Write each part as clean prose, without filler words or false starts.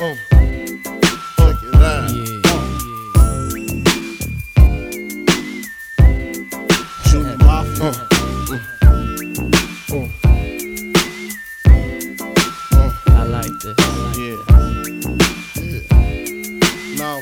Check it out. Junior Mafia. I like this. Now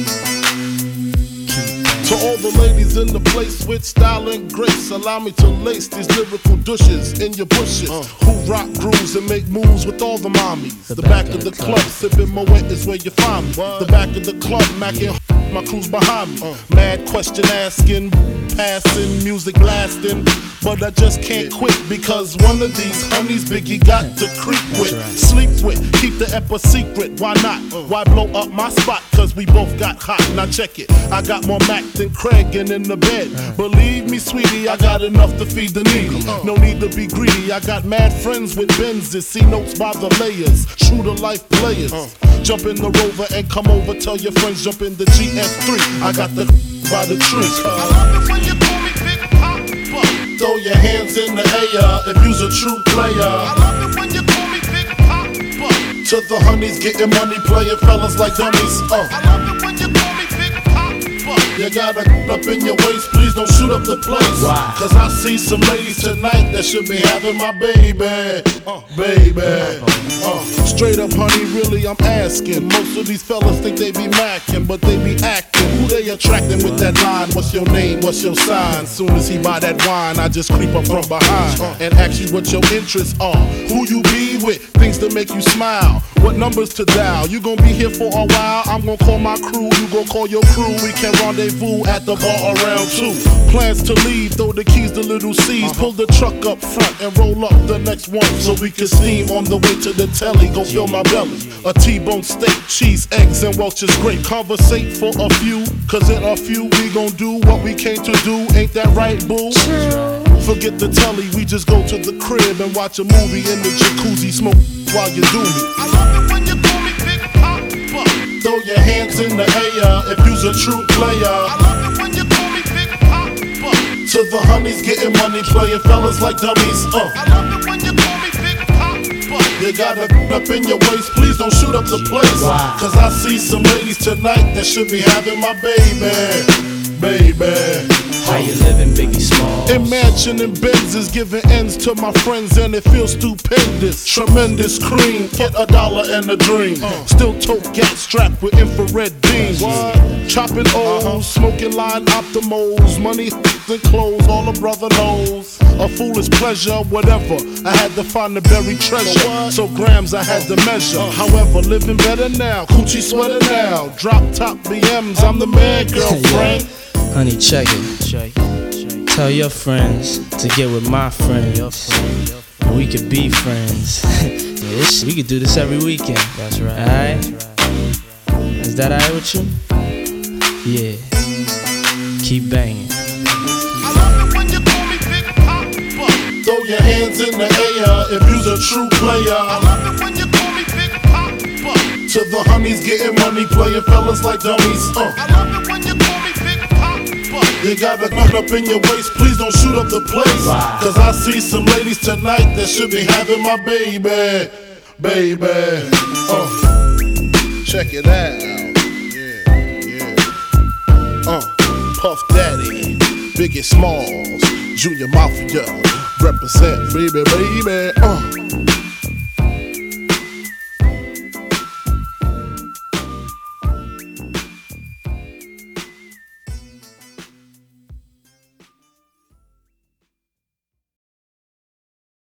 to all the ladies in the place with style and grace, allow me to lace these lyrical douches in your bushes. Who rock grooves and make moves with all the mommies. The back of the club, sipping Moet is where you find me. The back of the club, macking my crew's behind me. Mad question asking, passing, music blasting. But I just can't quit because one of these honeys Biggie got to creep with, sleep with, keep the ep a secret. Why not? Why blow up my spot? Cause we both got hot. Now check it. I got more Mac than Craig and in the bed. Believe me, sweetie, I got enough to feed the needy. No need to be greedy. I got mad friends with Benzes. See notes by the layers. True to life players. Jump in the Rover and come over. Tell your friends jump in the GS3. I got the by the tree. I love it when you call me Big Papa. Throw your hands in the air if you's a true player. I love it when you call me Big Papa. To the honeys getting money, playing fellas like dummies. I love it when you call me Big Papa. You gotta up in your waist, please don't shoot up the place. Why? Cause I see some ladies tonight that should be having my baby. Straight up, honey, really, I'm asking. Most of these fellas think they be macking, but they be acting. Who they attracting with that line? What's your name? What's your sign? Soon as he buy that wine, I just creep up from behind and ask you what your interests are. Who you be with? Things to make you smile. What numbers to dial? You gon' be here for a while. I'm gon' call my crew. You gon' call your crew. We can rendezvous at the bar around 2. Plans to leave, throw the keys to little C's. Pull the truck up front and roll up the next one so we can steam on the way to the telly. Go fill my belly. A T-bone steak, cheese, eggs, and Welch's grape. Conversate for a few, cause in a few we gon' do what we came to do. Ain't that right, boo? Forget the telly, we just go to the crib and watch a movie in the jacuzzi, smoke while you do me. I love it when you call me Big Papa. Throw your hands in the air if you's a true player. I love it when you call me Big Papa. To the honeys getting money, playing fellas like dummies. I love it when you call me Big Papa. You gotta up in your waist, please don't shoot up the place. Wow. Cause I see some ladies tonight that should be having my baby. How you living, Biggie Smalls? Imagine in Benzes giving ends to my friends and it feels stupendous. Tremendous cream, get $1 and a dream. Still tote gas strapped with infrared beams. Chopping O's, smoking line optimals. Money and clothes, all a brother knows. A foolish pleasure, whatever. I had to find the buried treasure. So grams I had to measure. However, living better now. Coochie sweater now. Drop top BMs, I'm the man, girlfriend. Honey, check it. Tell your friends to get with my friends. And we could be friends. We could do this every weekend. That's right. Alright? Is that alright with you? Yeah. Keep banging. I love it when you call me Big Papa. Throw your hands in the air if you's a true player. I love it when you call me Big Papa. To the honeys getting money, playing fellas like dummies. I love it when you call me Big Papa. You gotta cut up in your waist, please don't shoot up the place. Cause I see some ladies tonight that should be having my baby. Check it out. Puff Daddy, Biggie Smalls, Junior Mafia, represent baby.